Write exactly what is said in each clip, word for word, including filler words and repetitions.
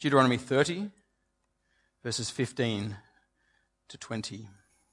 Deuteronomy thirty, verses fifteen to twenty.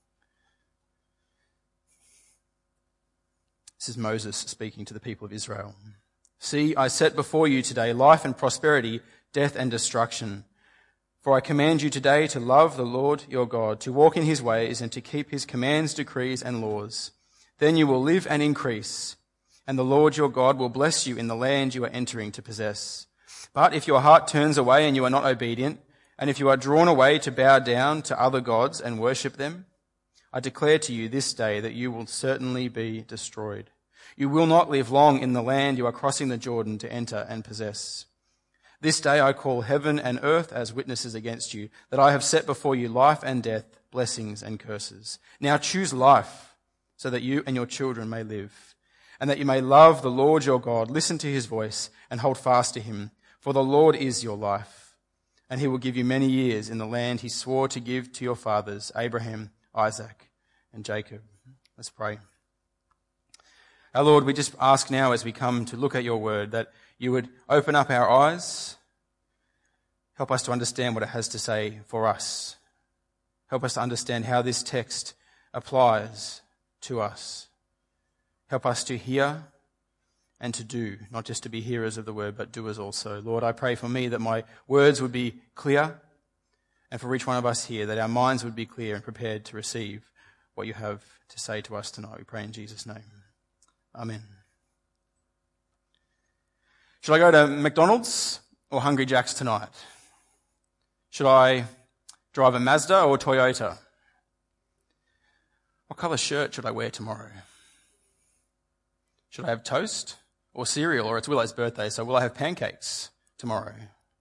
This is Moses speaking to the people of Israel. See, I set before you today life and prosperity, death and destruction. For I command you today to love the Lord your God, to walk in his ways and to keep his commands, decrees and laws. Then you will live and increase, and the Lord your God will bless you in the land you are entering to possess. But if your heart turns away and you are not obedient, and if you are drawn away to bow down to other gods and worship them, I declare to you this day that you will certainly be destroyed. You will not live long in the land you are crossing the Jordan to enter and possess. This day I call heaven and earth as witnesses against you, that I have set before you life and death, blessings and curses. Now choose life, so that you and your children may live, and that you may love the Lord your God, listen to his voice, and hold fast to him. For the Lord is your life, and he will give you many years in the land he swore to give to your fathers, Abraham, Isaac, and Jacob. Let's pray. Our Lord, we just ask now as we come to look at your word that you would open up our eyes, help us to understand what it has to say for us. Help us to understand how this text applies to us. Help us to hear and to do, not just to be hearers of the word, but doers also. Lord, I pray for me that my words would be clear, and for each one of us here that our minds would be clear and prepared to receive what you have to say to us tonight. We pray in Jesus' name. Amen. Should I go to McDonald's or Hungry Jack's tonight? Should I drive a Mazda or a Toyota? What colour shirt should I wear tomorrow? Should I have toast or cereal? Or it's Willow's birthday, so will I have pancakes tomorrow?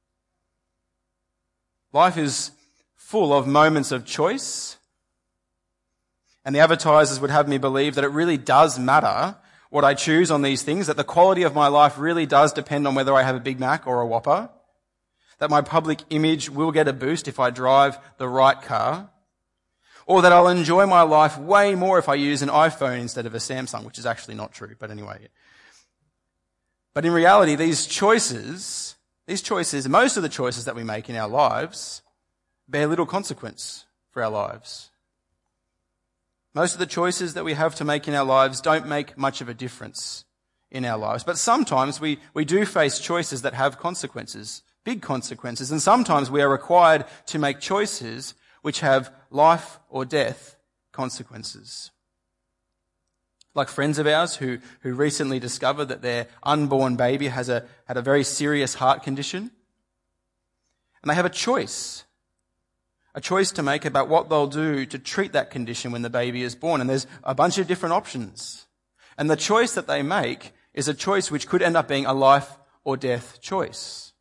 Life is full of moments of choice, and the advertisers would have me believe that it really does matter what I choose on these things, that the quality of my life really does depend on whether I have a Big Mac or a Whopper, that my public image will get a boost if I drive the right car, or that I'll enjoy my life way more if I use an iPhone instead of a Samsung, which is actually not true, but anyway. But in reality, these choices, these choices, most of the choices that we make in our lives bear little consequence for our lives. Most of the choices that we have to make in our lives don't make much of a difference in our lives. But sometimes we, we do face choices that have consequences, big consequences. And sometimes we are required to make choices which have life or death consequences. Like friends of ours who, who recently discovered that their unborn baby has a, had a very serious heart condition. And they have a choice. A choice to make about what they'll do to treat that condition when the baby is born. And there's a bunch of different options. And the choice that they make is a choice which could end up being a life or death choice.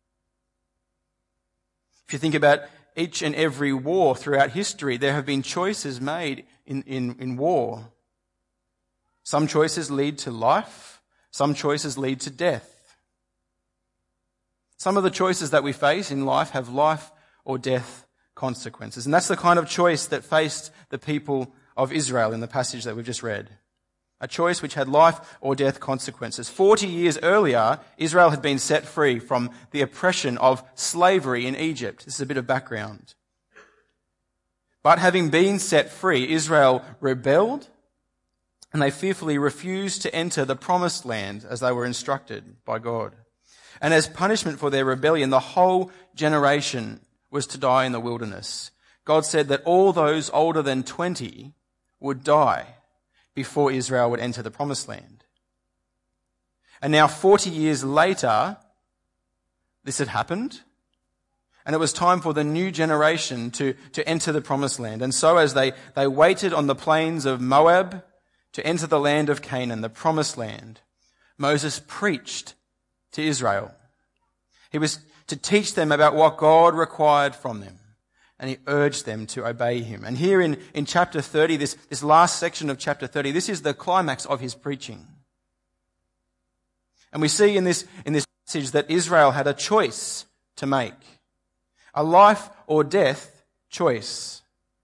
If you think about each and every war throughout history, there have been choices made in, in, in war. Some choices lead to life. Some choices lead to death. Some of the choices that we face in life have life or death consequences. And that's the kind of choice that faced the people of Israel in the passage that we've just read. A choice which had life or death consequences. Forty years earlier, Israel had been set free from the oppression of slavery in Egypt. This is a bit of background. But having been set free, Israel rebelled, and they fearfully refused to enter the promised land as they were instructed by God. And as punishment for their rebellion, the whole generation was to die in the wilderness. God said that all those older than twenty would die before Israel would enter the promised land. And now forty years later, this had happened, and it was time for the new generation to, to enter the promised land. And so as they, they waited on the plains of Moab to enter the land of Canaan, the promised land, Moses preached to Israel. He was to teach them about what God required from them. And he urged them to obey him. And here in, in chapter thirty, this, this last section of chapter thirty, this is the climax of his preaching. And we see in this, in this passage that Israel had a choice to make. A life or death choice.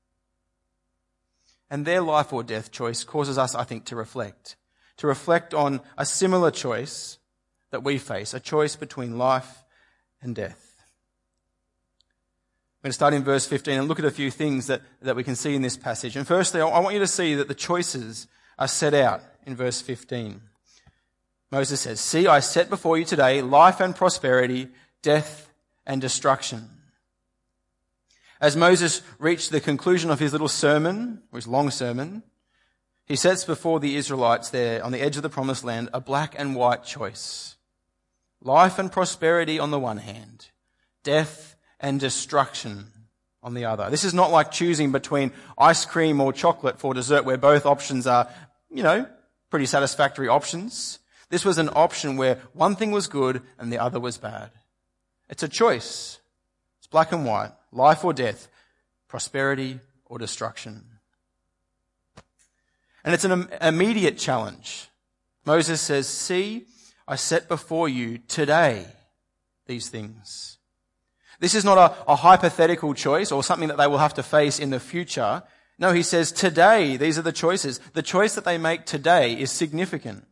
And their life or death choice causes us, I think, to reflect. To reflect on a similar choice that we face. A choice between life and death. going to start in verse fifteen and look at a few things that, that we can see in this passage. And firstly, I want you to see that the choices are set out in verse fifteen. Moses says, "See, I set before you today life and prosperity, death and destruction." As Moses reached the conclusion of his little sermon, or his long sermon, he sets before the Israelites there on the edge of the promised land a black and white choice. Life and prosperity on the one hand, death and destruction on the other. This is not like choosing between ice cream or chocolate for dessert, where both options are, you know, pretty satisfactory options. This was an option where one thing was good and the other was bad. It's a choice. It's black and white, life or death, prosperity or destruction. And it's an immediate challenge. Moses says, "See, I set before you today these things." This is not a, a hypothetical choice or something that they will have to face in the future. No, he says today, these are the choices. The choice that they make today is significant.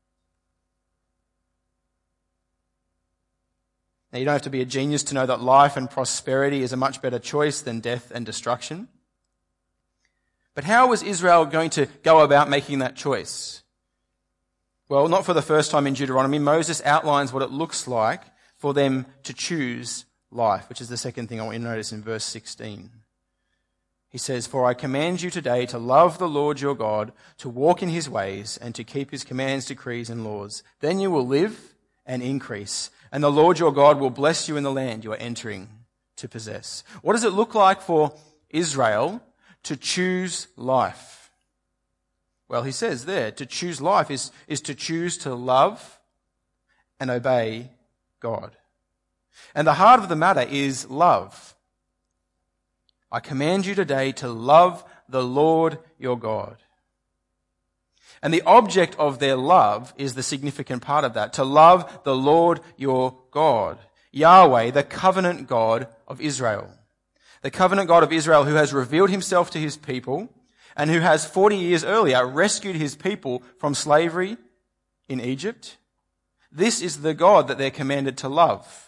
Now, you don't have to be a genius to know that life and prosperity is a much better choice than death and destruction. But how was Israel going to go about making that choice? Well, not for the first time in Deuteronomy, Moses outlines what it looks like for them to choose life, which is the second thing I want you to notice in verse sixteen. He says, "For I command you today to love the Lord your God, to walk in his ways, and to keep his commands, decrees, and laws. Then you will live and increase, and the Lord your God will bless you in the land you are entering to possess." What does it look like for Israel to choose life? Well, he says there, to choose life is, is to choose to love and obey God. And the heart of the matter is love. I command you today to love the Lord your God. And the object of their love is the significant part of that. To love the Lord your God. Yahweh, the covenant God of Israel. The covenant God of Israel who has revealed himself to his people and who has forty years earlier rescued his people from slavery in Egypt. This is the God that they're commanded to love.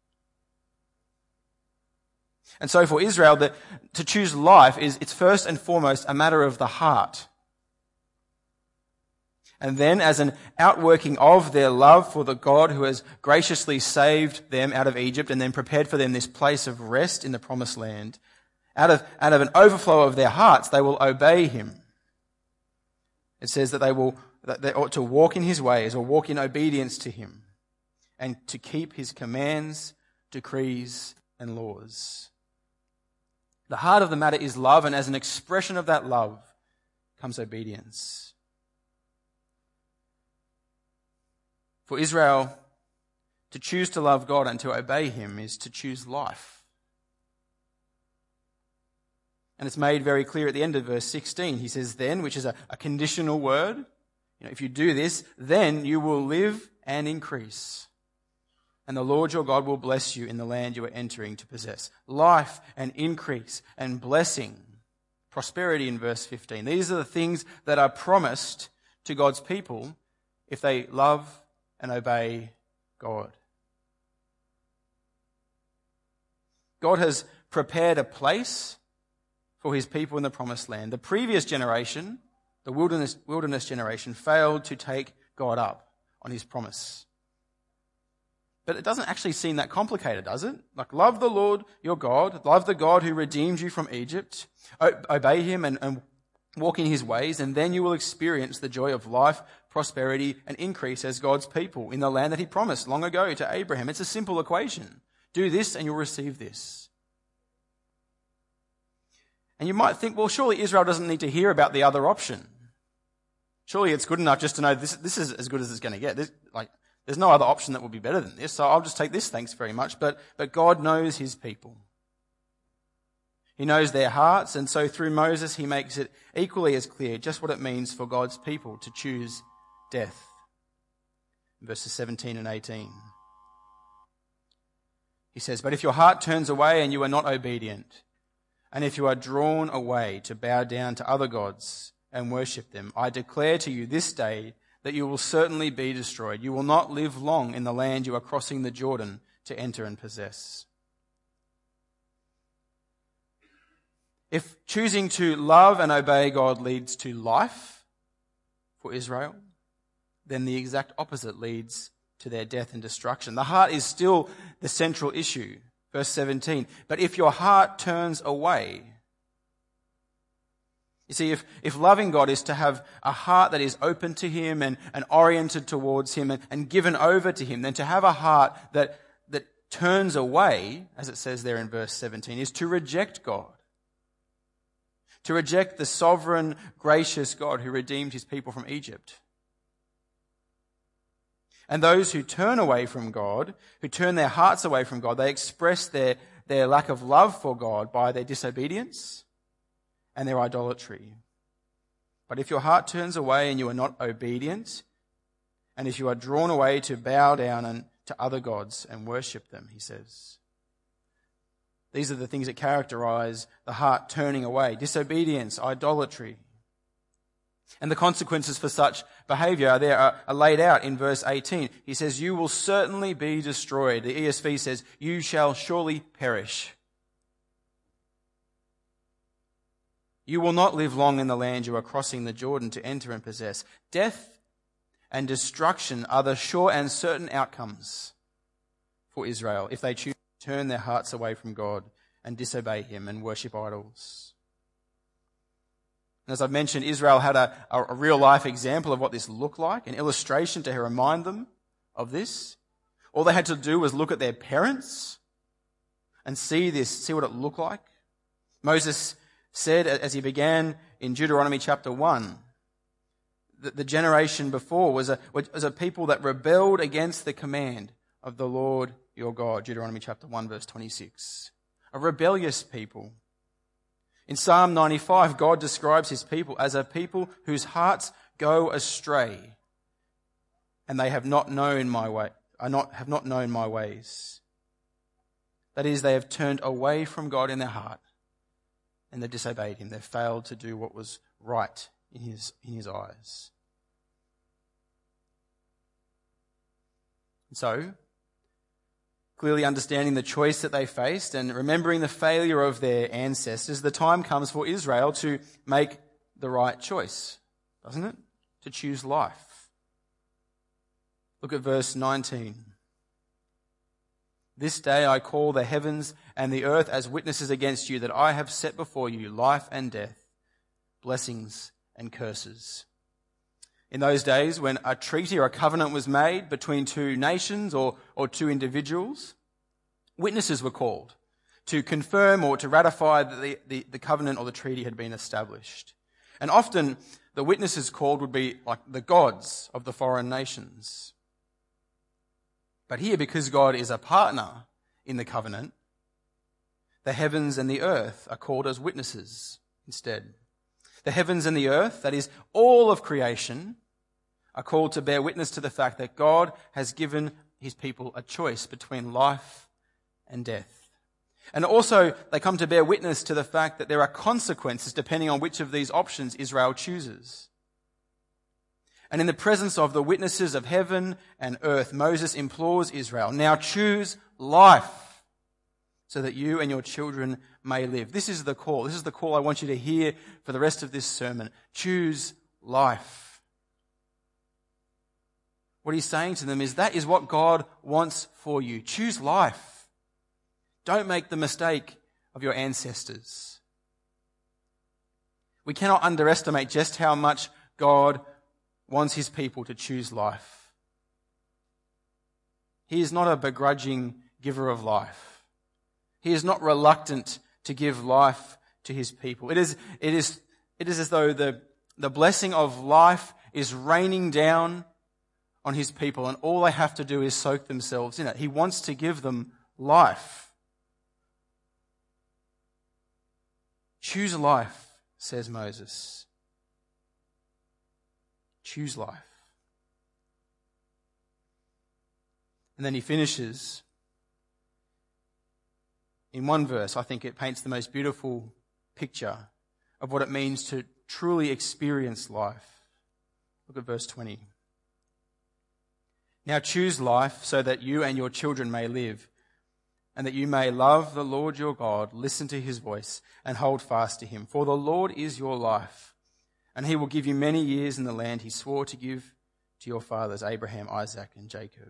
And so for Israel, that to choose life is, it's first and foremost a matter of the heart. And then as an outworking of their love for the God who has graciously saved them out of Egypt and then prepared for them this place of rest in the promised land, out of, out of an overflow of their hearts, they will obey him. It says that they will, that they ought to walk in his ways or walk in obedience to him and to keep his commands, decrees, and laws. The heart of the matter is love, and as an expression of that love comes obedience. For Israel, to choose to love God and to obey him is to choose life. And it's made very clear at the end of verse sixteen. He says, "Then," which is a, a conditional word. You know, if you do this, then you will live and increase. And the Lord your God will bless you in the land you are entering to possess. Life and increase and blessing. Prosperity in verse fifteen. These are the things that are promised to God's people if they love and obey God. God has prepared a place for his people in the promised land. The previous generation, the wilderness, wilderness generation, failed to take God up on his promise. But it doesn't actually seem that complicated, does it? Like, love the Lord your God, love the God who redeemed you from Egypt, obey him and, and walk in his ways, and then you will experience the joy of life, prosperity, and increase as God's people in the land that he promised long ago to Abraham. It's a simple equation. Do this and you'll receive this. And you might think, well, surely Israel doesn't need to hear about the other option. Surely it's good enough just to know this, this is as good as it's going to get. This, like, There's no other option that would be better than this, so I'll just take this, thanks very much. But, but God knows his people. He knows their hearts, and so through Moses he makes it equally as clear just what it means for God's people to choose death. Verses seventeen and eighteen. He says, "But if your heart turns away and you are not obedient, and if you are drawn away to bow down to other gods and worship them, I declare to you this day that you will certainly be destroyed. You will not live long in the land you are crossing the Jordan to enter and possess." If choosing to love and obey God leads to life for Israel, then the exact opposite leads to their death and destruction. The heart is still the central issue. Verse seventeen, but if your heart turns away. You see, if, if loving God is to have a heart that is open to Him and, and oriented towards Him and, and given over to Him, then to have a heart that, that turns away, as it says there in verse seventeen, is to reject God. To reject the sovereign, gracious God who redeemed His people from Egypt. And those who turn away from God, who turn their hearts away from God, they express their, their lack of love for God by their disobedience and their idolatry. But if your heart turns away and you are not obedient, and if you are drawn away to bow down and to other gods and worship them, he says. These are the things that characterize the heart turning away: disobedience, idolatry. And the consequences for such behavior are there are, are laid out in verse eighteen. He says, you will certainly be destroyed. The E S V says, you shall surely perish. You will not live long in the land you are crossing the Jordan to enter and possess. Death and destruction are the sure and certain outcomes for Israel if they choose to turn their hearts away from God and disobey Him and worship idols. And as I've mentioned, Israel had a, a real life example of what this looked like, an illustration to remind them of this. All they had to do was look at their parents and see this, see what it looked like. Moses said, as he began in Deuteronomy chapter one, that the generation before was a, was a people that rebelled against the command of the Lord your God. Deuteronomy chapter one, verse twenty-six. A rebellious people. In Psalm ninety-five, God describes His people as a people whose hearts go astray, and they have not known my way, are not have not known my ways. That is, they have turned away from God in their heart, and they disobeyed Him. They failed to do what was right in His in His eyes. And so, clearly understanding the choice that they faced and remembering the failure of their ancestors, the time comes for Israel to make the right choice, doesn't it? To choose life. Look at verse nineteen. This day I call the heavens and the earth as witnesses against you that I have set before you life and death, blessings and curses. In those days, when a treaty or a covenant was made between two nations or, or two individuals, witnesses were called to confirm or to ratify that the, the, the covenant or the treaty had been established. And often the witnesses called would be like the gods of the foreign nations. But here, because God is a partner in the covenant, the heavens and the earth are called as witnesses instead. The heavens and the earth, that is, all of creation, are called to bear witness to the fact that God has given His people a choice between life and death. And also, they come to bear witness to the fact that there are consequences depending on which of these options Israel chooses. And in the presence of the witnesses of heaven and earth, Moses implores Israel, now choose life so that you and your children may live. This is the call. This is the call I want you to hear for the rest of this sermon. Choose life. What he's saying to them is that is what God wants for you. Choose life. Don't make the mistake of your ancestors. We cannot underestimate just how much God wants His people to choose life. He is not a begrudging giver of life. He is not reluctant to give life to His people. It is, it is, it is as though the, the blessing of life is raining down on His people, and all they have to do is soak themselves in it. He wants to give them life. Choose life, says Moses. Choose life. And then he finishes in one verse. I think it paints the most beautiful picture of what it means to truly experience life. Look at verse twenty. Now choose life so that you and your children may live, and that you may love the Lord your God, listen to his voice, and hold fast to him. For the Lord is your life, and he will give you many years in the land he swore to give to your fathers, Abraham, Isaac, and Jacob.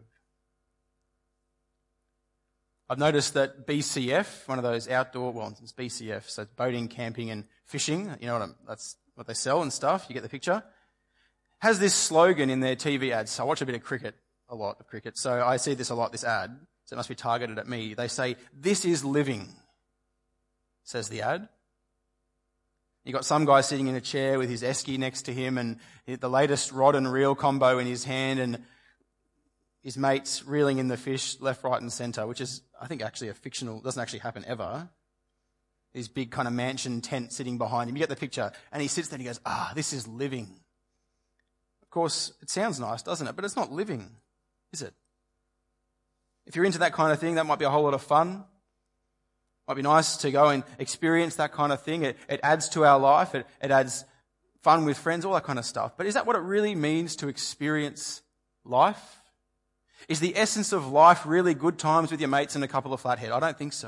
I've noticed that B C F, one of those outdoor, well, it's B C F, so it's boating, camping, and fishing, you know what I'm, that's what they sell and stuff, you get the picture, has this slogan in their T V ads. So I watch a bit of cricket, a lot of cricket, so I see this a lot, this ad, so it must be targeted at me. They say, "This is living," says the ad. You got some guy sitting in a chair with his esky next to him and the latest rod and reel combo in his hand, and his mates reeling in the fish left, right and centre, which is, I think, actually a fictional, doesn't actually happen ever. His big kind of mansion tent sitting behind him. You get the picture. And he sits there and he goes, ah, this is living. Of course, it sounds nice, doesn't it? But it's not living, is it? If you're into that kind of thing, that might be a whole lot of fun. Might be nice to go and experience that kind of thing. It, it adds to our life. It, it adds fun with friends, all that kind of stuff. But is that what it really means to experience life? Is the essence of life really good times with your mates and a couple of flathead? I don't think so.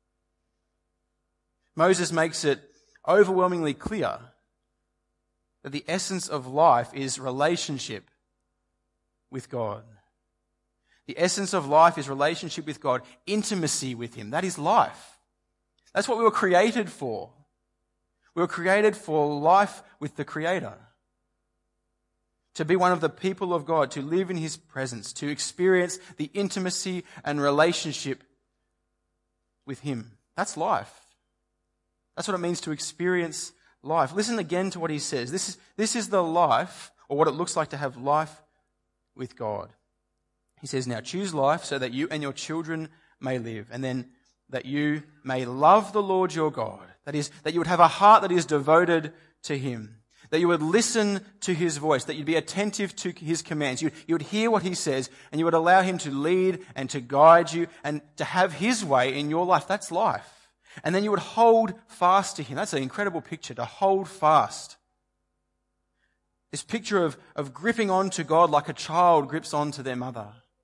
Moses makes it overwhelmingly clear that the essence of life is relationship with God. The essence of life is relationship with God, intimacy with him. That is life. That's what we were created for. We were created for life with the Creator. To be one of the people of God, to live in his presence, to experience the intimacy and relationship with him. That's life. That's what it means to experience life. Listen again to what he says. This is, this is the life, or what it looks like to have life with God. He says, now choose life so that you and your children may live, and then that you may love the Lord your God. That is, that you would have a heart that is devoted to him. That you would listen to his voice, that you'd be attentive to his commands. You, you would hear what he says, and you would allow him to lead and to guide you and to have his way in your life. That's life. And then you would hold fast to him. That's an incredible picture, to hold fast. This picture of, of gripping on to God like a child grips on to their mother.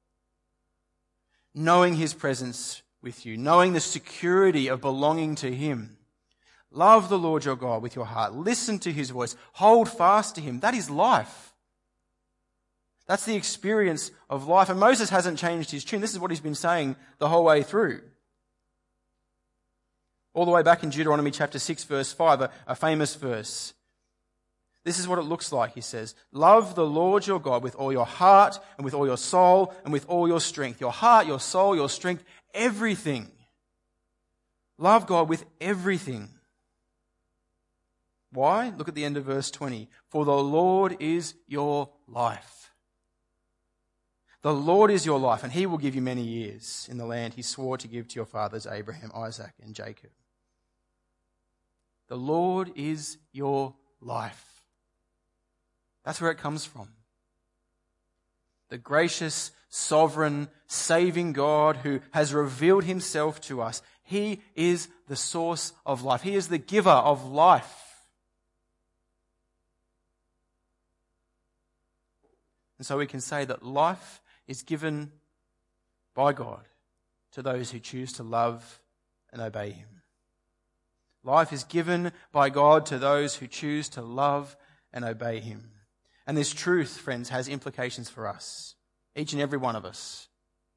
Knowing his presence with you, knowing the security of belonging to him. Love the Lord your God with your heart. Listen to his voice. Hold fast to him. That is life. That's the experience of life. And Moses hasn't changed his tune. This is what he's been saying the whole way through. All the way back in Deuteronomy chapter six, verse five, a, a famous verse. This is what it looks like, he says. Love the Lord your God with all your heart and with all your soul and with all your strength. Your heart, your soul, your strength, everything. Love God with everything. Why? Look at the end of verse twenty. For the Lord is your life. The Lord is your life, and he will give you many years in the land he swore to give to your fathers, Abraham, Isaac, and Jacob. The Lord is your life. That's where it comes from. The gracious, sovereign, saving God who has revealed himself to us. He is the source of life. He is the giver of life. And so we can say that life is given by God to those who choose to love and obey him. Life is given by God to those who choose to love and obey him. And this truth, friends, has implications for us, each and every one of us.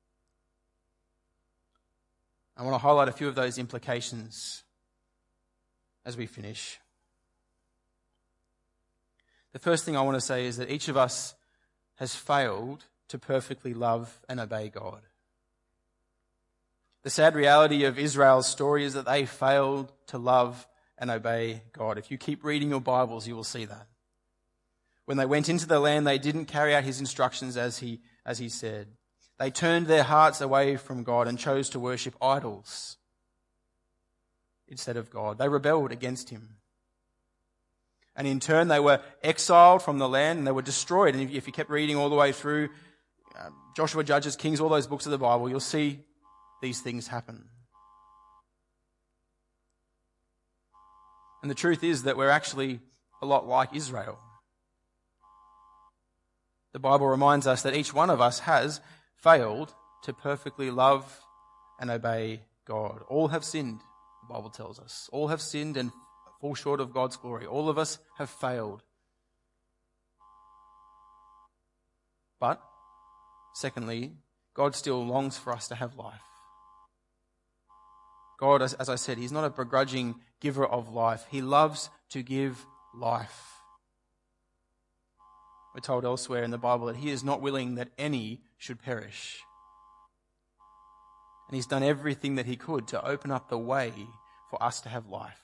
I want to highlight a few of those implications as we finish. The first thing I want to say is that each of us has failed to perfectly love and obey God. The sad reality of Israel's story is that they failed to love and obey God. If you keep reading your Bibles, you will see that. When they went into the land, they didn't carry out his instructions as he, as he said. They turned their hearts away from God and chose to worship idols instead of God. They rebelled against him. And in turn, they were exiled from the land and they were destroyed. And if you kept reading all the way through uh, Joshua, Judges, Kings, all those books of the Bible, you'll see these things happen. And the truth is that we're actually a lot like Israel. The Bible reminds us that each one of us has failed to perfectly love and obey God. All have sinned, the Bible tells us. All have sinned and fall short of God's glory. All of us have failed. But, secondly, God still longs for us to have life. God, as, as I said, He's not a begrudging giver of life. He loves to give life. We're told elsewhere in the Bible that He is not willing that any should perish. And He's done everything that He could to open up the way for us to have life.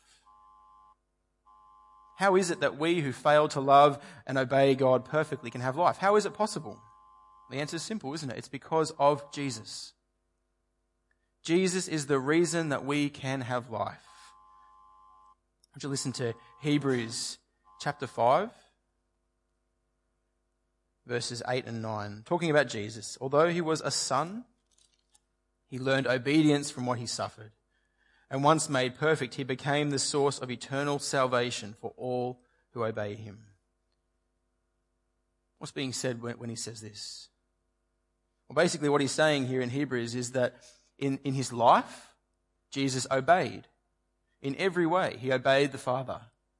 How is it that we who fail to love and obey God perfectly can have life? How is it possible? The answer is simple, isn't it? It's because of Jesus. Jesus is the reason that we can have life. Would you listen to Hebrews chapter five, verses eight and nine, talking about Jesus. Although He was a son, He learned obedience from what He suffered. And once made perfect, He became the source of eternal salvation for all who obey Him. What's being said when, when He says this? Well, basically what He's saying here in Hebrews is that in, in His life, Jesus obeyed. In every way, He obeyed the Father.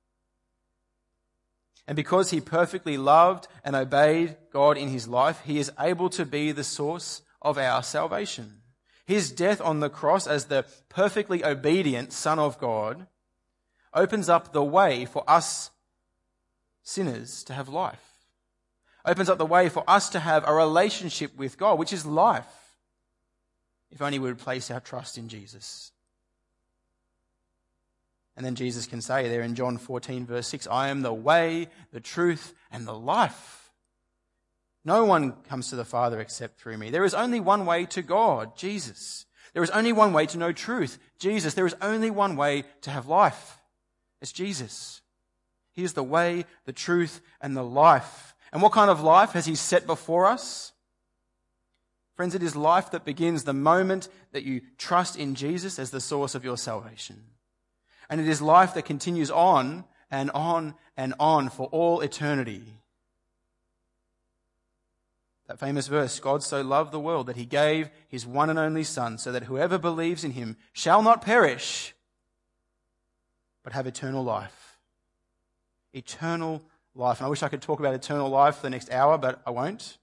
And because He perfectly loved and obeyed God in His life, He is able to be the source of our salvation. His death on the cross as the perfectly obedient Son of God opens up the way for us sinners to have life. Opens up the way for us to have a relationship with God, which is life, if only we would place our trust in Jesus. And then Jesus can say there in John fourteen verse six, I am the way, the truth, and the life. No one comes to the Father except through me. There is only one way to God, Jesus. There is only one way to know truth, Jesus. There is only one way to have life. It's Jesus. He is the way, the truth, and the life. And what kind of life has He set before us? Friends, it is life that begins the moment that you trust in Jesus as the source of your salvation. And it is life that continues on and on and on for all eternity. That famous verse, God so loved the world that He gave His one and only Son, so that whoever believes in Him shall not perish, but have eternal life. Eternal life. And I wish I could talk about eternal life for the next hour, but I won't.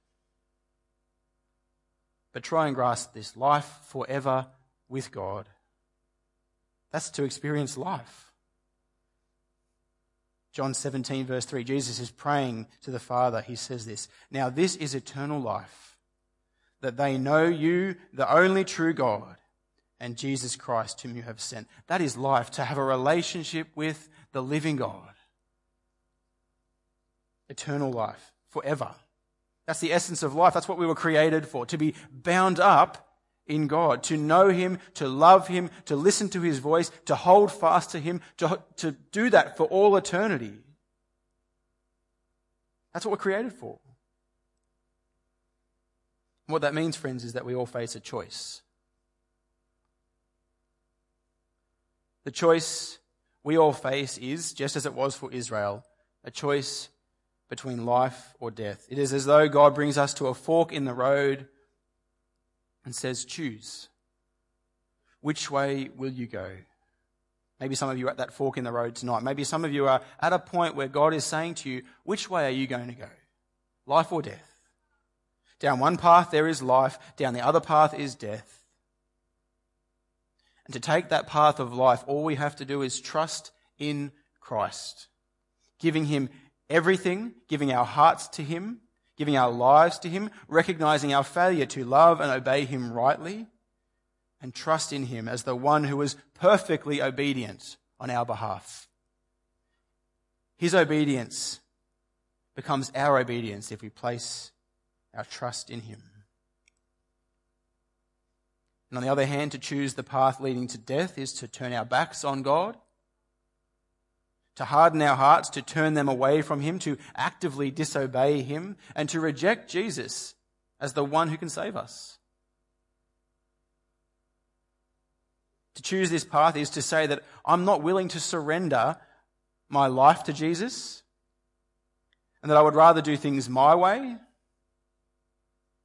But try and grasp this. Life forever with God. That's to experience life. John seventeen verse three, Jesus is praying to the Father. He says this, now this is eternal life, that they know you, the only true God, and Jesus Christ whom you have sent. That is life, to have a relationship with the living God. Eternal life, forever. That's the essence of life. That's what we were created for, to be bound up in God, to know Him, to love Him, to listen to His voice, to hold fast to Him, to, to do that for all eternity. That's what we're created for. What that means, friends, is that we all face a choice. The choice we all face is, just as it was for Israel, a choice between life or death. It is as though God brings us to a fork in the road and says, choose. Which way will you go? Maybe some of you are at that fork in the road tonight. Maybe some of you are at a point where God is saying to you, which way are you going to go? Life or death? Down one path there is life, down the other path is death. And to take that path of life, all we have to do is trust in Christ, giving Him everything, giving our hearts to Him, giving our lives to Him, recognizing our failure to love and obey Him rightly, and trust in Him as the one who was perfectly obedient on our behalf. His obedience becomes our obedience if we place our trust in Him. And on the other hand, to choose the path leading to death is to turn our backs on God, to harden our hearts, to turn them away from Him, to actively disobey Him, and to reject Jesus as the one who can save us. To choose this path is to say that I'm not willing to surrender my life to Jesus, and that I would rather do things my way,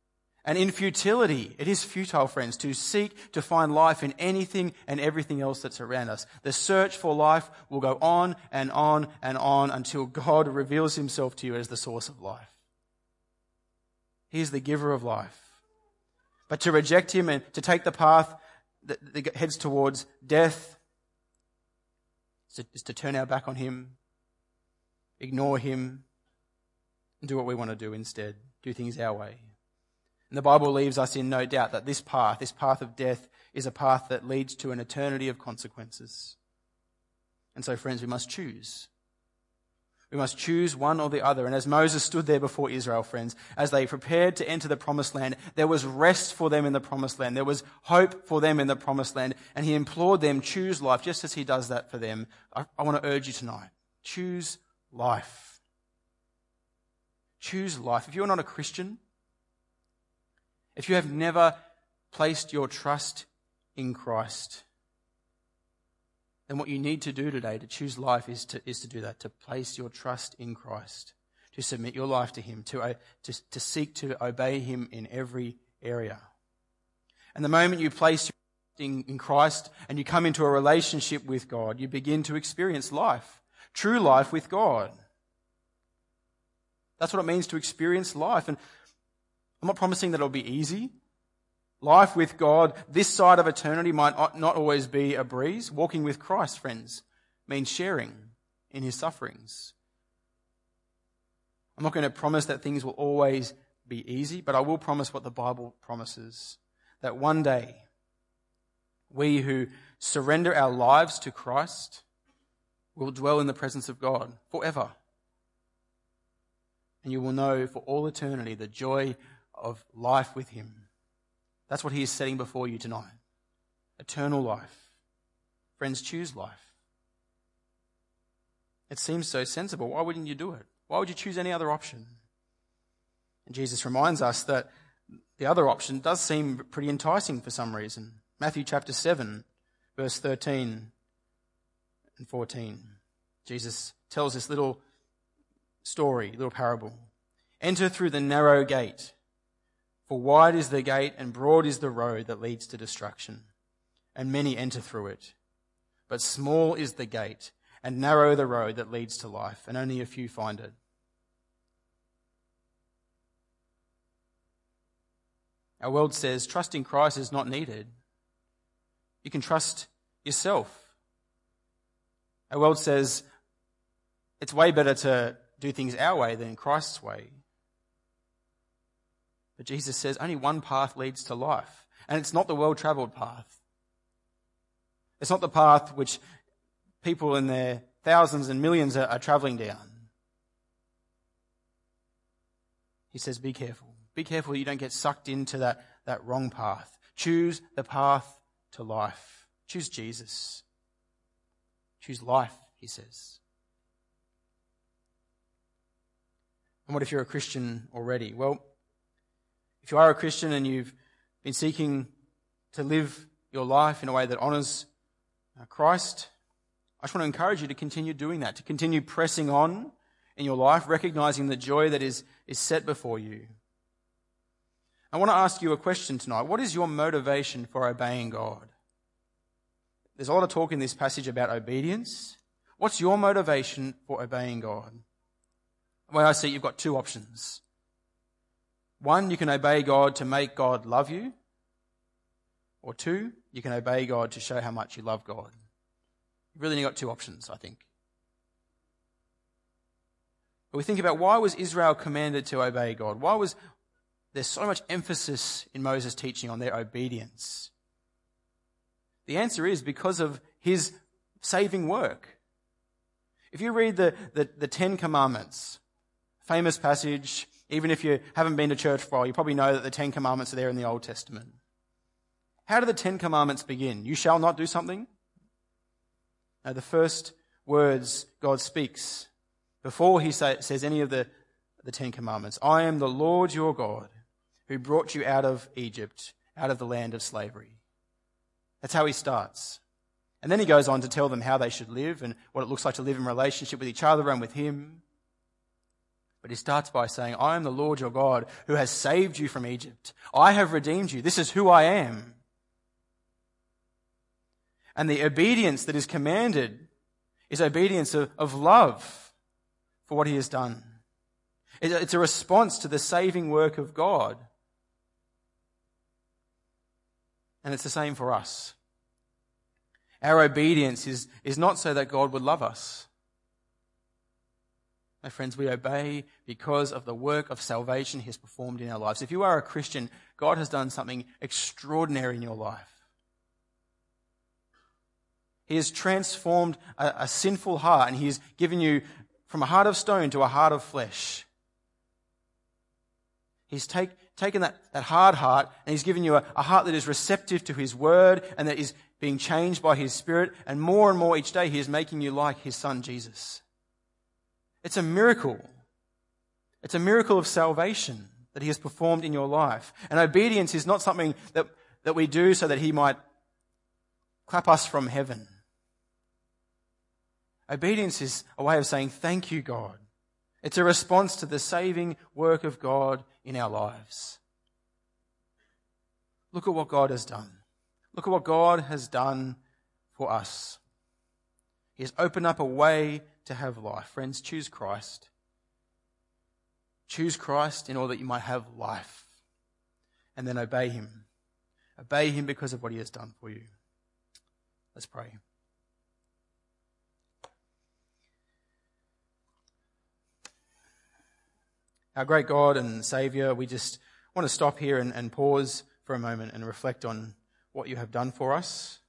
And in futility, it is futile, friends, to seek to find life in anything and everything else that's around us. The search for life will go on and on and on until God reveals himself to you as the source of life. He is the giver of life. But to reject him and to take the path that, that heads towards death is to, is to turn our back on him, ignore him, and do what we want to do instead. Do things our way. And the Bible leaves us in no doubt that this path, this path of death, is a path that leads to an eternity of consequences. And so, friends, we must choose. We must choose one or the other. And as Moses stood there before Israel, friends, as they prepared to enter the promised land, there was rest for them in the promised land. There was hope for them in the promised land. And he implored them, choose life, just as he does that for them. I, I want to urge you tonight, choose life. Choose life. If you're not a Christian, if you have never placed your trust in Christ, then what you need to do today to choose life is to, is to do that, to place your trust in Christ, to submit your life to him, to, uh, to, to seek to obey him in every area. And the moment you place your trust in, in Christ and you come into a relationship with God, you begin to experience life, true life with God. That's what it means to experience life. And I'm not promising that it'll be easy. Life with God, this side of eternity, might not always be a breeze. Walking with Christ, friends, means sharing in his sufferings. I'm not going to promise that things will always be easy, but I will promise what the Bible promises, that one day we who surrender our lives to Christ will dwell in the presence of God forever. And you will know for all eternity the joy of life with him. That's what he is setting before you tonight. Eternal life. Friends, choose life. It seems so sensible. Why wouldn't you do it? Why would you choose any other option? And Jesus reminds us that the other option does seem pretty enticing for some reason. Matthew chapter seven, verse thirteen and fourteen. Jesus tells this little story, little parable. Enter through the narrow gate. For wide is the gate and broad is the road that leads to destruction, and many enter through it. But small is the gate and narrow the road that leads to life, and only a few find it. Our world says trusting Christ is not needed. You can trust yourself. Our world says it's way better to do things our way than Christ's way. But Jesus says only one path leads to life. And it's not the well-travelled path. It's not the path which people in their thousands and millions are, are travelling down. He says, be careful. Be careful you don't get sucked into that, that wrong path. Choose the path to life. Choose Jesus. Choose life, he says. And what if you're a Christian already? Well, if you are a Christian and you've been seeking to live your life in a way that honours Christ, I just want to encourage you to continue doing that, to continue pressing on in your life, recognising the joy that is, is set before you. I want to ask you a question tonight. What is your motivation for obeying God? There's a lot of talk in this passage about obedience. What's your motivation for obeying God? The way I see it, you've got two options. One, you can obey God to make God love you. Or two, you can obey God to show how much you love God. You've really only got two options, I think. But we think about, why was Israel commanded to obey God? Why was there so much emphasis in Moses' teaching on their obedience? The answer is because of his saving work. If you read the, the, the Ten Commandments, famous passage, even if you haven't been to church for a while, you probably know that the Ten Commandments are there in the Old Testament. How do the Ten Commandments begin? You shall not do something? No, the first words God speaks before he say, says any of the, the Ten Commandments. I am the Lord your God who brought you out of Egypt, out of the land of slavery. That's how he starts. And then he goes on to tell them how they should live and what it looks like to live in relationship with each other and with him. But he starts by saying, I am the Lord your God who has saved you from Egypt. I have redeemed you. This is who I am. And the obedience that is commanded is obedience of, of love for what he has done. It's a response to the saving work of God. And it's the same for us. Our obedience is, is not so that God would love us. My friends, we obey because of the work of salvation he has performed in our lives. If you are a Christian, God has done something extraordinary in your life. He has transformed a, a sinful heart, and he has given you from a heart of stone to a heart of flesh. He's take, taken that, that hard heart and he's given you a, a heart that is receptive to his word and that is being changed by his Spirit, and more and more each day he is making you like his son Jesus. It's a miracle. It's a miracle of salvation that he has performed in your life. And obedience is not something that, that we do so that he might clap us from heaven. Obedience is a way of saying, thank you, God. It's a response to the saving work of God in our lives. Look at what God has done. Look at what God has done for us. He has opened up a way to have life. Friends, choose Christ. Choose Christ in order that you might have life. And then obey him. Obey him because of what he has done for you. Let's pray. Our great God and Saviour, we just want to stop here and, and pause for a moment and reflect on what you have done for us.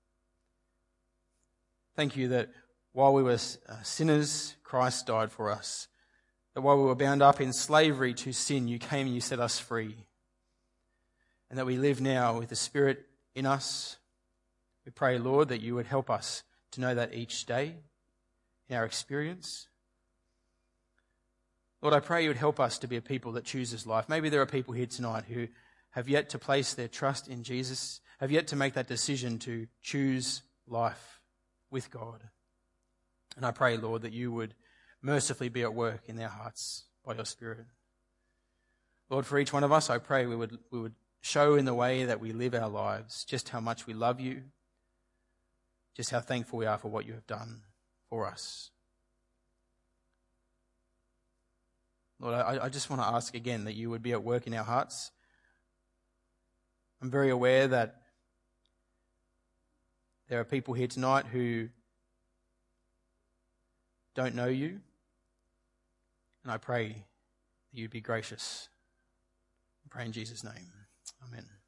Thank you that while we were sinners, Christ died for us. That while we were bound up in slavery to sin, you came and you set us free. And that we live now with the Spirit in us. We pray, Lord, that you would help us to know that each day in our experience. Lord, I pray you would help us to be a people that chooses life. Maybe there are people here tonight who have yet to place their trust in Jesus, have yet to make that decision to choose life with God. And I pray, Lord, that you would mercifully be at work in their hearts by your Spirit. Lord, for each one of us, I pray we would, we would show in the way that we live our lives just how much we love you, just how thankful we are for what you have done for us. Lord, I, I just want to ask again that you would be at work in our hearts. I'm very aware that there are people here tonight who don't know you. And I pray that you'd be gracious. I pray in Jesus' name. Amen.